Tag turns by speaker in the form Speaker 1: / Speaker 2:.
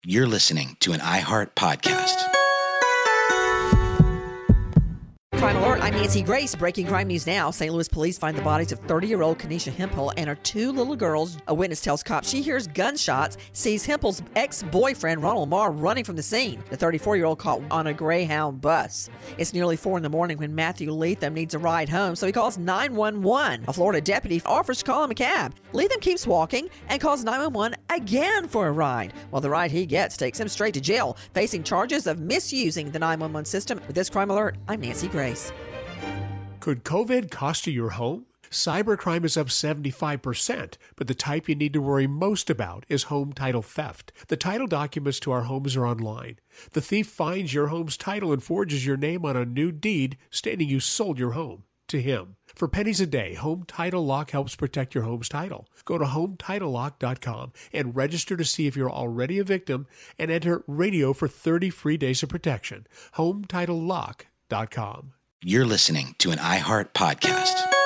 Speaker 1: You're listening to an iHeart podcast.
Speaker 2: Crime Alert, I'm Nancy Grace. Breaking crime news now. St. Louis police find the bodies of 30-year-old Kenesha Hempel and her two little girls. A witness tells cops she hears gunshots, sees Hempel's ex-boyfriend, Ronald Marr, running from the scene. The 34-year-old caught on a Greyhound bus. It's nearly 4 in the morning when Matthew Leatham needs a ride home, so he calls 911. A Florida deputy offers to call him a cab. Leatham keeps walking and calls 911 again for a ride. Well, the ride he gets takes him straight to jail, facing charges of misusing the 911 system. With this Crime Alert, I'm Nancy Grace.
Speaker 3: Could COVID cost you your home? Cybercrime is up 75%, but the type you need to worry most about is home title theft. The title documents to our homes are online. The thief finds your home's title and forges your name on a new deed stating you sold your home to him. For pennies a day, Home Title Lock helps protect your home's title. Go to HomeTitleLock.com and register to see if you're already a victim and enter radio for 30 free days of protection. HomeTitleLock.com.
Speaker 1: You're listening to an iHeart podcast.